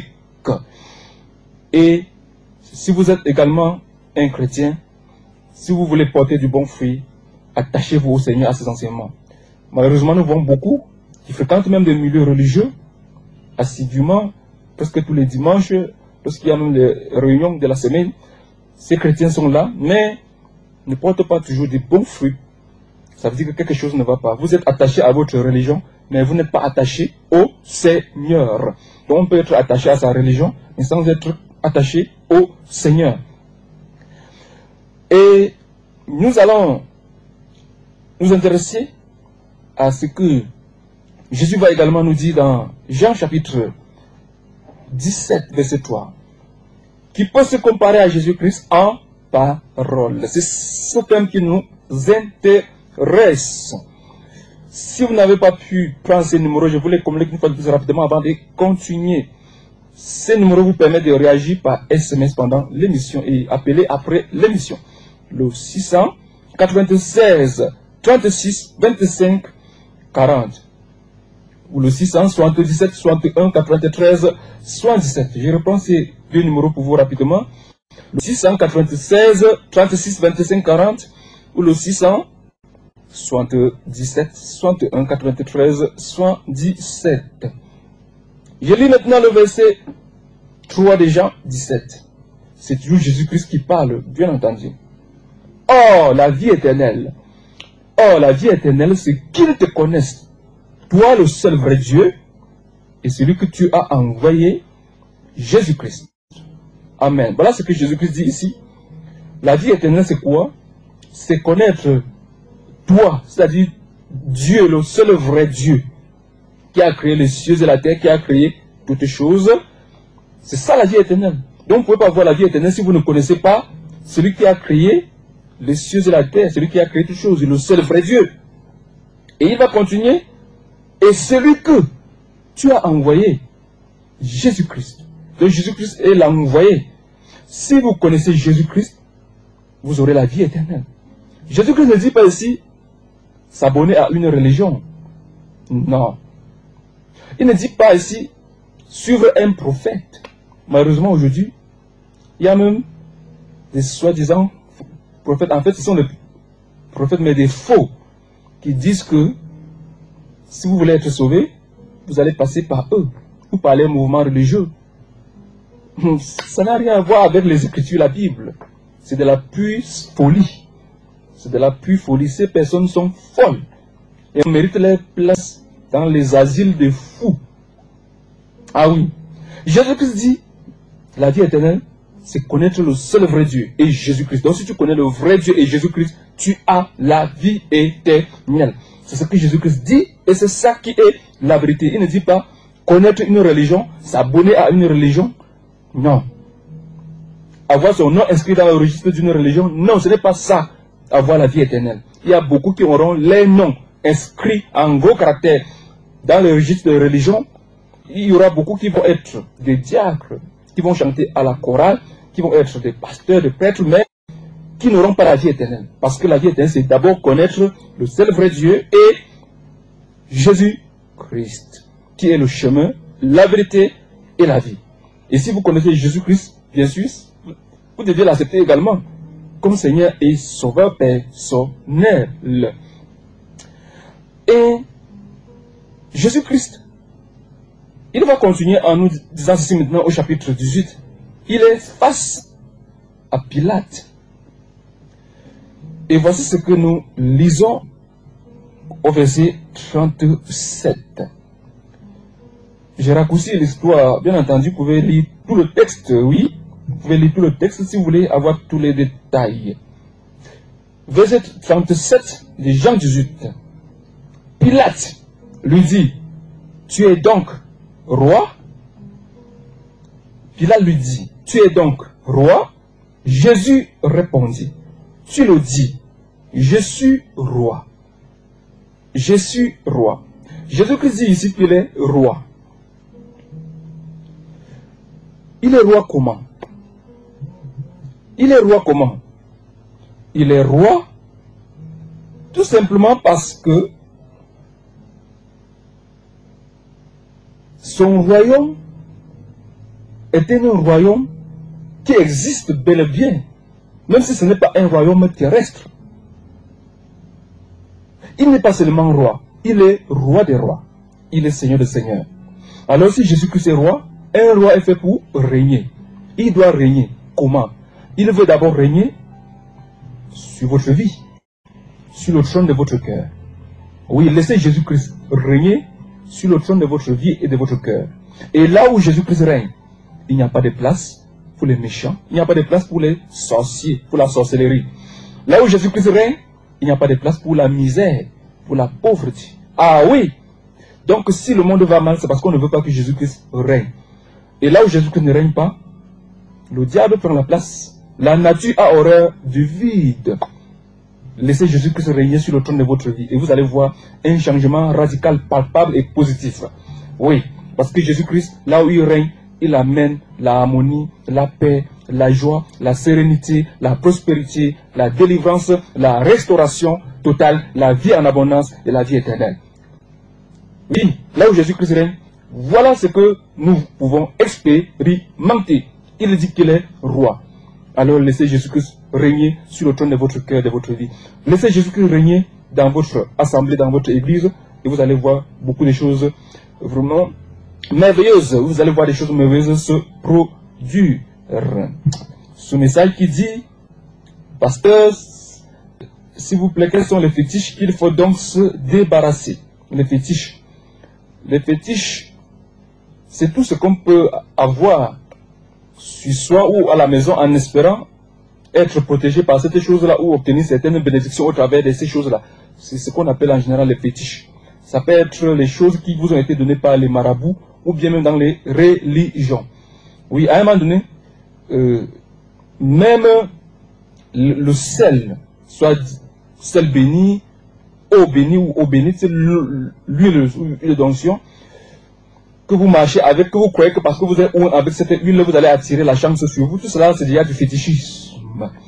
Et si vous êtes également un chrétien, si vous voulez porter du bon fruit, attachez-vous au Seigneur, à ses enseignements. Malheureusement, nous voyons beaucoup qui fréquentent même des milieux religieux, assidûment, presque tous les dimanches, lorsqu'il y a même les réunions de la semaine, ces chrétiens sont là, mais ne portent pas toujours des bons fruits. Ça veut dire que quelque chose ne va pas. Vous êtes attaché à votre religion, mais vous n'êtes pas attaché au Seigneur. Donc on peut être attaché à sa religion, mais sans être attaché au Seigneur. Et nous allons nous intéresser à ce que Jésus va également nous dire dans Jean chapitre dix-sept, verset trois, qui peut se comparer à Jésus-Christ en parole. C'est ce thème qui nous intéresse. Si vous n'avez pas pu prendre ces numéros, je vous les communique une fois de plus rapidement avant de continuer. Ces numéros vous permettent de réagir par S M S pendant l'émission et appeler après l'émission. Le six cent quatre-vingt-seize trente-six vingt-cinq quarante ou le six cent soixante-dix-sept soixante et un quatre-vingt-treize soixante-dix-sept. Je reprends ces deux numéros pour vous rapidement. Le six cent quatre-vingt-seize trente-six vingt-cinq quarante ou le six cent soixante-dix-sept soixante et un quatre-vingt-treize soixante-dix-sept. Je lis maintenant le verset trois de Jean dix-sept. C'est toujours Jésus-Christ qui parle, bien entendu. Oh, la vie éternelle. Oh, la vie éternelle, c'est qu'ils te connaissent, toi le seul vrai Dieu, et celui que tu as envoyé, Jésus-Christ. Amen. Voilà ce que Jésus-Christ dit ici. La vie éternelle, c'est quoi? C'est connaître toi, c'est-à-dire Dieu, le seul vrai Dieu, qui a créé les cieux et la terre, qui a créé toutes choses. C'est ça la vie éternelle. Donc vous ne pouvez pas voir la vie éternelle si vous ne connaissez pas celui qui a créé les cieux et la terre, celui qui a créé toutes choses, le seul vrai Dieu. Et il va continuer. Et celui que tu as envoyé, Jésus-Christ. Donc Jésus-Christ est l'envoyé. Si vous connaissez Jésus-Christ, vous aurez la vie éternelle. Jésus-Christ ne dit pas ici s'abonner à une religion. Non. Il ne dit pas ici suivre un prophète. Malheureusement, aujourd'hui, il y a même des soi-disant prophètes. En fait, ce sont des prophètes, mais des faux, qui disent que si vous voulez être sauvé, vous allez passer par eux, ou par les mouvements religieux. Ça n'a rien à voir avec les Écritures, la Bible. C'est de la pure folie. C'est de la pure folie. Ces personnes sont folles. Et on mérite leur place dans les asiles des fous. Ah oui. Jésus-Christ dit, la vie éternelle, c'est connaître le seul vrai Dieu et Jésus-Christ. Donc si tu connais le vrai Dieu et Jésus-Christ, tu as la vie éternelle. C'est ce que Jésus-Christ dit et c'est ça qui est la vérité. Il ne dit pas connaître une religion, s'abonner à une religion. Non. Avoir son nom inscrit dans le registre d'une religion, non, ce n'est pas ça, avoir la vie éternelle. Il y a beaucoup qui auront les noms inscrits en gros caractères dans le registre de religion. Il y aura beaucoup qui vont être des diacres, qui vont chanter à la chorale, qui vont être des pasteurs, des prêtres, mais qui n'auront pas la vie éternelle. Parce que la vie éternelle, c'est d'abord connaître le seul vrai Dieu et Jésus-Christ, qui est le chemin, la vérité et la vie. Et si vous connaissez Jésus-Christ, bien sûr, vous devez l'accepter également comme Seigneur et Sauveur personnel. Et Jésus-Christ, il va continuer en nous disant ceci maintenant au chapitre dix-huit. Il est face à Pilate. Et voici ce que nous lisons au verset trente-sept. J'ai raccourci l'histoire, bien entendu, vous pouvez lire tout le texte, oui. Vous pouvez lire tout le texte si vous voulez avoir tous les détails. Verset trente-sept de Jean dix-huit. Pilate lui dit, tu es donc roi? Pilate lui dit, tu es donc roi? Jésus répondit, tu le dis, je suis roi. Je suis roi. Jésus-Christ dit ici qu'il est roi. Il est roi comment? Il est roi comment? Il est roi tout simplement parce que son royaume était un royaume qui existe bel et bien, même si ce n'est pas un royaume terrestre. Il n'est pas seulement roi, il est roi des rois, il est seigneur des seigneurs. Alors si Jésus-Christ est roi, un roi est fait pour régner. Il doit régner. Comment? Il veut d'abord régner sur votre vie, sur le trône de votre cœur. Oui, laissez Jésus-Christ régner sur le trône de votre vie et de votre cœur. Et là où Jésus-Christ règne, il n'y a pas de place pour les méchants, il n'y a pas de place pour les sorciers, pour la sorcellerie. Là où Jésus-Christ règne, il n'y a pas de place pour la misère, pour la pauvreté. Ah oui! Donc si le monde va mal, c'est parce qu'on ne veut pas que Jésus-Christ règne. Et là où Jésus-Christ ne règne pas, le diable prend la place. La nature a horreur du vide. Laissez Jésus-Christ régner sur le trône de votre vie et vous allez voir un changement radical, palpable et positif. Oui, parce que Jésus-Christ, là où il règne, il amène la harmonie, la paix, la joie, la sérénité, la prospérité, la délivrance, la restauration totale, la vie en abondance et la vie éternelle. Oui, là où Jésus-Christ règne, voilà ce que nous pouvons expérimenter. Il dit qu'il est roi. Alors laissez Jésus-Christ régner sur le trône de votre cœur, de votre vie. Laissez Jésus-Christ régner dans votre assemblée, dans votre église, et vous allez voir beaucoup de choses vraiment merveilleuses. Vous allez voir des choses merveilleuses se produire. Ce message qui dit, pasteur, s'il vous plaît, quels sont les fétiches qu'il faut donc se débarrasser? Les fétiches. Les fétiches, c'est tout ce qu'on peut avoir sur soi ou à la maison en espérant être protégé par cette chose-là ou obtenir certaines bénédictions au travers de ces choses-là. C'est ce qu'on appelle en général les fétiches. Ça peut être les choses qui vous ont été données par les marabouts ou bien même dans les religions. Oui, à un moment donné, euh, même le, le sel, soit sel béni, eau bénie ou eau bénite, c'est l'huile d'onction que vous marchez avec, que vous croyez que parce que vous êtes avec cette huile, vous allez attirer la chance sur vous. Tout cela, c'est déjà du fétichisme.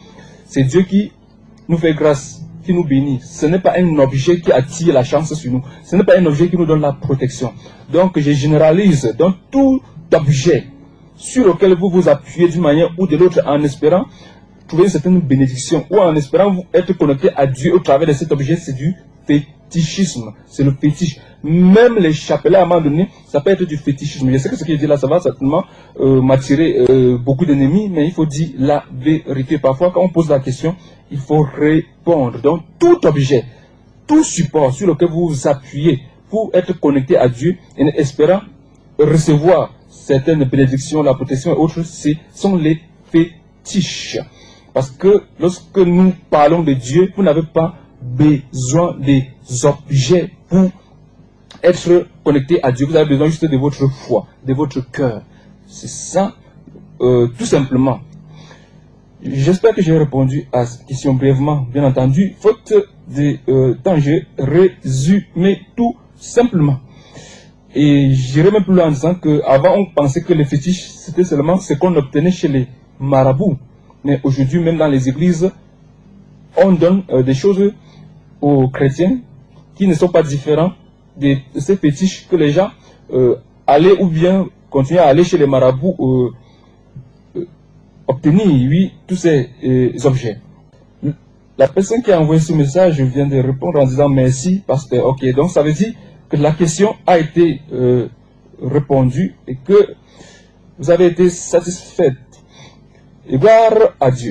c'est Dieu qui nous fait grâce, qui nous bénit. Ce n'est pas un objet qui attire la chance sur nous. Ce n'est pas un objet qui nous donne la protection. Donc je généralise dans tout objet sur lequel vous vous appuyez d'une manière ou de l'autre en espérant trouver une certaine bénédiction ou en espérant vous être connecté à Dieu au travers de cet objet, c'est du fétichisme. C'est le fétiche. Même les chapelets à un moment donné, ça peut être du fétichisme. Je sais que ce que je dis là, ça va certainement euh, m'attirer euh, beaucoup d'ennemis, mais il faut dire la vérité. Parfois, quand on pose la question, il faut répondre. Donc, tout objet, tout support sur lequel vous vous appuyez pour être connecté à Dieu et espérant recevoir certaines bénédictions, la protection et autres, ce sont les fétiches. Parce que lorsque nous parlons de Dieu, vous n'avez pas besoin des objets pour être connecté à Dieu. Vous avez besoin juste de votre foi, de votre cœur. C'est ça, euh, tout simplement. J'espère que j'ai répondu à cette question brièvement, bien entendu. Faute de euh, temps, j'ai résumé tout simplement. Et j'irai même plus loin en disant qu'avant, on pensait que les fétiches, c'était seulement ce qu'on obtenait chez les marabouts. Mais aujourd'hui, même dans les églises, on donne euh, des choses aux chrétiens qui ne sont pas différents de ces fétiches que les gens euh, allaient ou bien continuent à aller chez les marabouts euh, euh, obtenir, oui, tous ces euh, objets. La personne qui a envoyé ce message vient de répondre en disant merci, pasteur. Ok, donc ça veut dire que la question a été euh, répondue et que vous avez été satisfaite. Et gloire à Dieu.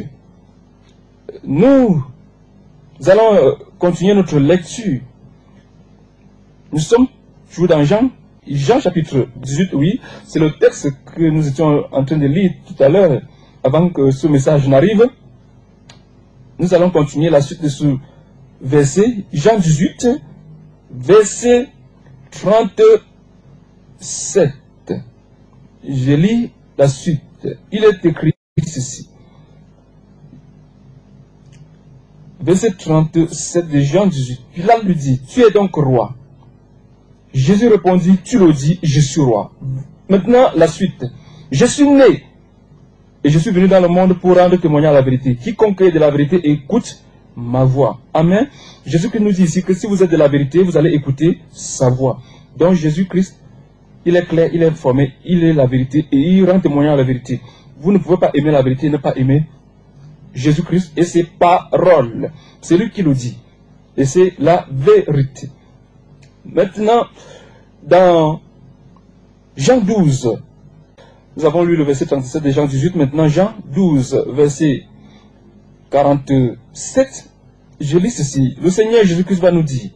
Nous, nous allons euh, continuer notre lecture. Nous sommes toujours dans Jean, Jean chapitre dix-huit, oui, c'est le texte que nous étions en train de lire tout à l'heure, avant que ce message n'arrive. Nous allons continuer la suite de ce verset, Jean dix-huit, verset trente-sept. Je lis la suite. Il est écrit ceci. Verset trente-sept de Jean dix-huit. Pilate lui dit, tu es donc roi. Jésus répondit, tu le dis, je suis roi. Maintenant, la suite. Je suis né et je suis venu dans le monde pour rendre témoignage à la vérité. Quiconque est de la vérité écoute ma voix. Amen. Jésus-Christ nous dit ici que si vous êtes de la vérité, vous allez écouter sa voix. Donc Jésus-Christ, il est clair, il est informé, il est la vérité et il rend témoignage à la vérité. Vous ne pouvez pas aimer la vérité et ne pas aimer Jésus-Christ et ses paroles. C'est lui qui le dit. Et c'est la vérité. Maintenant, dans Jean douze, nous avons lu le verset trente-sept de Jean dix-huit. Maintenant, Jean douze, verset quarante-sept. Je lis ceci. Le Seigneur Jésus-Christ va nous dire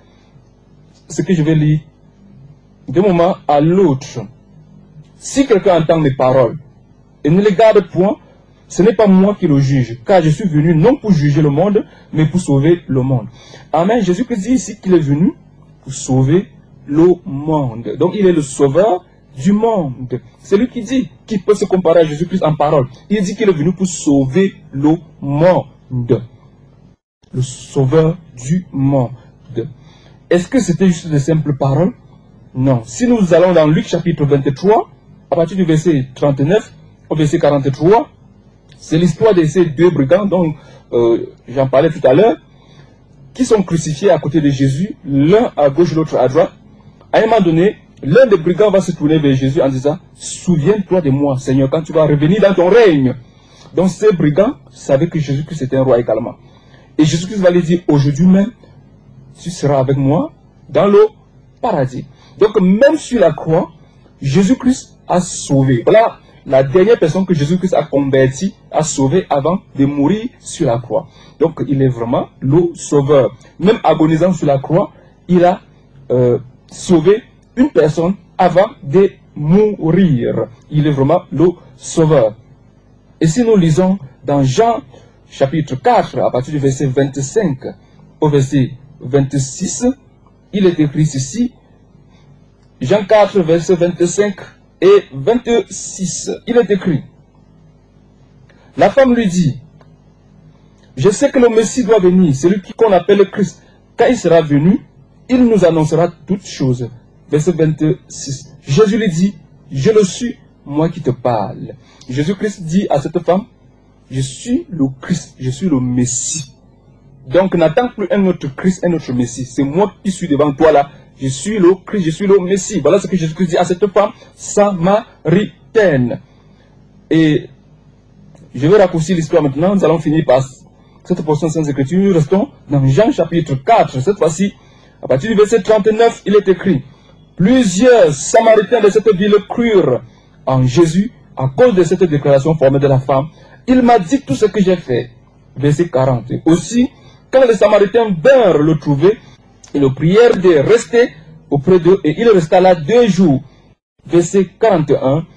ce que je vais lire d'un moment à l'autre. Si quelqu'un entend mes paroles et ne les garde point, ce n'est pas moi qui le juge, car je suis venu non pour juger le monde, mais pour sauver le monde. Amen. Jésus-Christ dit ici qu'il est venu pour sauver le monde. Donc il est le sauveur du monde. C'est lui qui dit, qui peut se comparer à Jésus-Christ en parole. Il dit qu'il est venu pour sauver le monde. Le sauveur du monde. Est-ce que c'était juste de simples paroles? Non. Si nous allons dans Luc chapitre vingt-trois, à partir du verset trente-neuf au verset quarante-trois, c'est l'histoire de ces deux brigands dont euh, j'en parlais tout à l'heure, qui sont crucifiés à côté de Jésus, l'un à gauche, l'autre à droite. À un moment donné, l'un des brigands va se tourner vers Jésus en disant, souviens-toi de moi, Seigneur, quand tu vas revenir dans ton règne. Donc ces brigands savaient que Jésus-Christ était un roi également. Et Jésus-Christ va lui dire, aujourd'hui même, tu seras avec moi dans le paradis. Donc même sur la croix, Jésus-Christ a sauvé. Voilà la dernière personne que Jésus-Christ a convertie, a sauvé avant de mourir sur la croix. Donc il est vraiment le sauveur. Même agonisant sur la croix, il a euh, sauvé une personne avant de mourir. Il est vraiment le sauveur. Et si nous lisons dans Jean chapitre quatre, à partir du verset vingt-cinq au verset vingt-six, il est écrit ceci. Jean quatre, verset vingt-cinq et vingt-six. Il est écrit. La femme lui dit, je sais que le Messie doit venir, celui qu'on appelle le Christ. Quand il sera venu, il nous annoncera toutes choses. Verset vingt-six. Jésus lui dit, je le suis, moi qui te parle. Jésus-Christ dit à cette femme, je suis le Christ, je suis le Messie. Donc n'attends plus un autre Christ, un autre Messie. C'est moi qui suis devant toi là. Je suis le Christ, je suis le Messie. Voilà ce que Jésus-Christ dit à cette femme samaritaine. Et je vais raccourcir l'histoire maintenant. Nous allons finir par cette portion de Sainte Écriture. Nous restons dans Jean chapitre quatre. Cette fois-ci, à partir du verset trente-neuf, il est écrit: plusieurs Samaritains de cette ville crurent en Jésus à cause de cette déclaration formée de la femme. Il m'a dit tout ce que j'ai fait. Verset quarante. Aussi, quand les Samaritains vinrent le trouver, ils le prièrent de rester auprès d'eux, et il resta là deux jours. Verset quarante et un.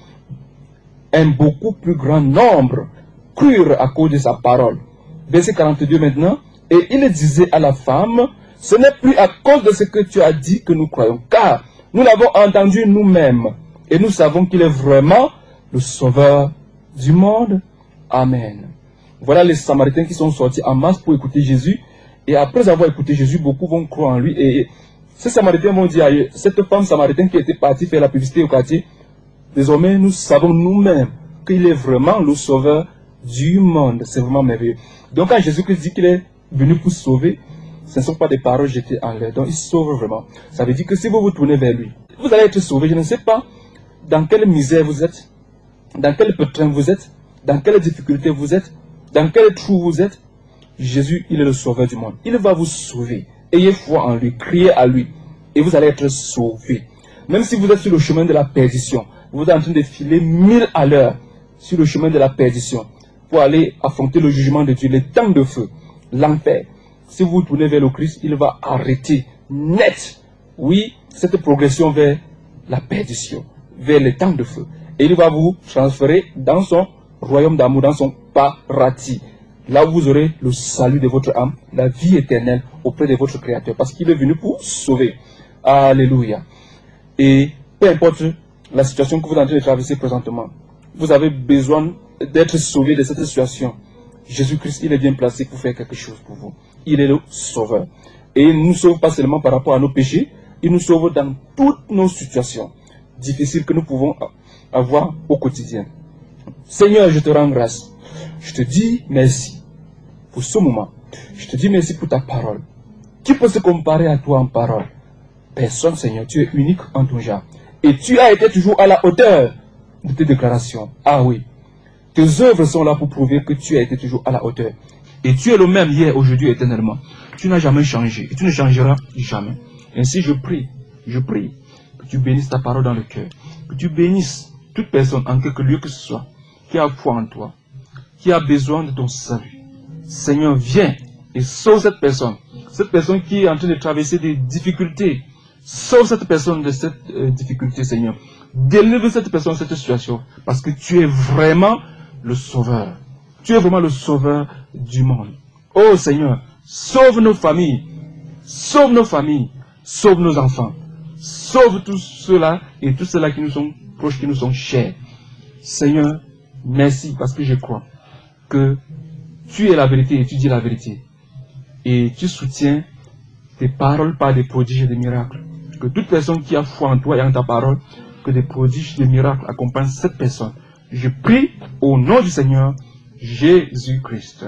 Un beaucoup plus grand nombre crurent à cause de sa parole. Verset quarante-deux maintenant. Et il disait à la femme: ce n'est plus à cause de ce que tu as dit que nous croyons, car nous l'avons entendu nous-mêmes, et nous savons qu'il est vraiment le Sauveur du monde. Amen. Voilà les Samaritains qui sont sortis en masse pour écouter Jésus. Et après avoir écouté Jésus, beaucoup vont croire en lui. Et ces Samaritains vont dire à cette femme samaritaine qui était partie faire la publicité au quartier: désormais, nous savons nous-mêmes qu'il est vraiment le Sauveur du monde. C'est vraiment merveilleux. Donc quand Jésus-Christ dit qu'il est venu pour sauver, ce ne sont pas des paroles jetées en l'air. Donc il sauve vraiment. Ça veut dire que si vous vous tournez vers lui, vous allez être sauvé. Je ne sais pas dans quelle misère vous êtes, dans quel pétrin vous êtes, dans quelle difficulté vous êtes, dans quel trou vous êtes. Jésus, il est le Sauveur du monde. Il va vous sauver. Ayez foi en lui, criez à lui, et vous allez être sauvés. Même si vous êtes sur le chemin de la perdition, vous êtes en train de filer mille à l'heure sur le chemin de la perdition pour aller affronter le jugement de Dieu, les temps de feu, l'enfer. Si vous vous tournez vers le Christ, il va arrêter net, oui, cette progression vers la perdition, vers les temps de feu. Et il va vous transférer dans son royaume d'amour, dans son paradis. Là où vous aurez le salut de votre âme, la vie éternelle auprès de votre Créateur. Parce qu'il est venu pour sauver. Alléluia. Et peu importe la situation que vous êtes en train de traverser présentement, vous avez besoin d'être sauvé de cette situation. Jésus-Christ, il est bien placé pour faire quelque chose pour vous. Il est le Sauveur. Et il ne nous sauve pas seulement par rapport à nos péchés, il nous sauve dans toutes nos situations difficiles que nous pouvons avoir au quotidien. Seigneur, je te rends grâce. Je te dis merci pour ce moment. Je te dis merci pour ta parole. Qui peut se comparer à toi en parole? Personne, Seigneur. Tu es unique en ton genre. Et tu as été toujours à la hauteur de tes déclarations. Ah oui. Tes œuvres sont là pour prouver que tu as été toujours à la hauteur. Et tu es le même hier, aujourd'hui, éternellement. Tu n'as jamais changé. Et tu ne changeras jamais. Ainsi, je prie, je prie que tu bénisses ta parole dans le cœur. Que tu bénisses toute personne, en quelque lieu que ce soit, qui a foi en toi, qui a besoin de ton salut. Seigneur, viens et sauve cette personne. Cette personne qui est en train de traverser des difficultés. Sauve cette personne de cette euh, difficulté, Seigneur. Délivre cette personne de cette situation. Parce que tu es vraiment le Sauveur. Tu es vraiment le Sauveur du monde. Oh Seigneur, sauve nos familles. Sauve nos familles. Sauve nos enfants. Sauve tous ceux-là et tous ceux-là qui nous sont proches, qui nous sont chers. Seigneur, merci parce que je crois que tu es la vérité et tu dis la vérité. Et tu soutiens tes paroles par des prodiges et des miracles. Que toute personne qui a foi en toi et en ta parole, que des prodiges et des miracles accompagnent cette personne. Je prie au nom du Seigneur Jésus-Christ.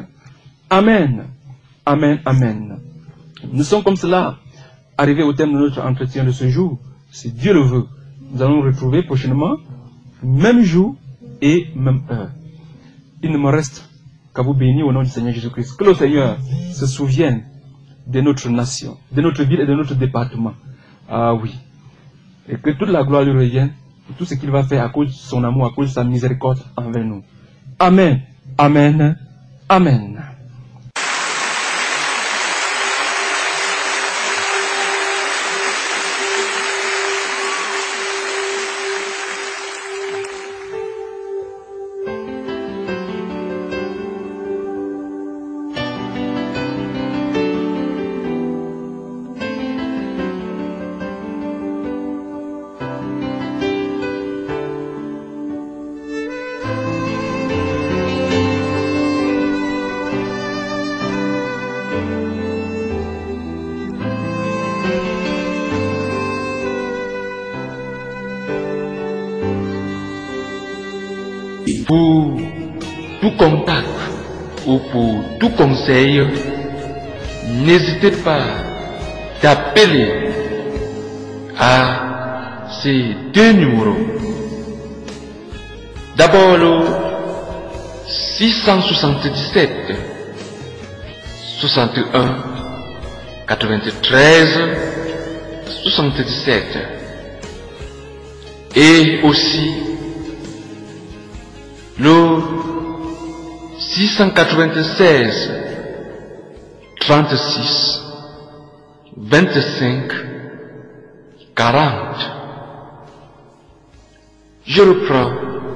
Amen. Amen. Amen. Nous sommes comme cela arrivés au terme de notre entretien de ce jour. Si Dieu le veut, nous allons nous retrouver prochainement, même jour et même heure. Il ne me reste qu'à vous bénir au nom du Seigneur Jésus-Christ. Que le Seigneur se souvienne de notre nation, de notre ville et de notre département. Ah oui. Et que toute la gloire lui revienne pour tout ce qu'il va faire à cause de son amour, à cause de sa miséricorde envers nous. Amen. Amen. Amen. Pour tout contact, ou pour tout conseil, n'hésitez pas d'appeler à ces deux numéros. D'abord le six cent soixante-dix-sept soixante et un quatre-vingt-treize soixante-dix-sept et aussi le six cent quatre-vingt-seize trente-six vingt-cinq quarante. Je reprends.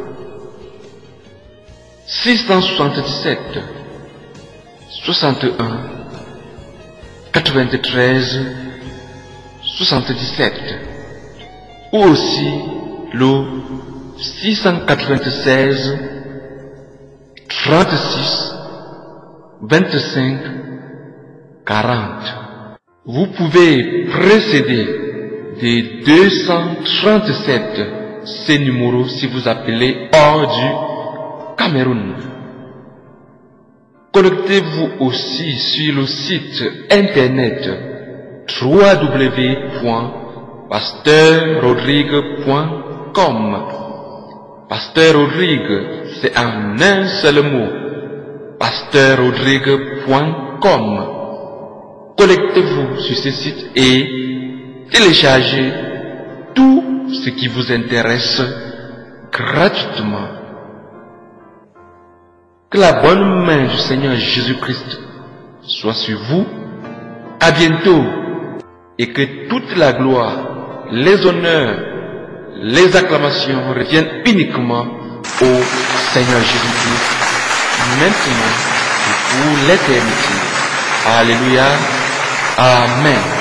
six cent soixante-dix-sept soixante et un quatre-vingt-treize soixante-dix-sept ou aussi le six cent quatre-vingt-seize trente-six vingt-cinq quarante. Vous pouvez précéder des deux cent trente-sept ces numéros si vous appelez hors du Cameroun. Connectez-vous aussi sur le site internet w w w point pasteur rodrigue point com. Pasteur Rodrigue, c'est en un seul mot. pasteur rodrigue point com. Connectez-vous sur ce site et téléchargez tout ce qui vous intéresse gratuitement. Que la bonne main du Seigneur Jésus-Christ soit sur vous. À bientôt. Et que toute la gloire, les honneurs, les acclamations reviennent uniquement au Seigneur Jésus-Christ, maintenant et pour l'éternité. Alléluia. Amen.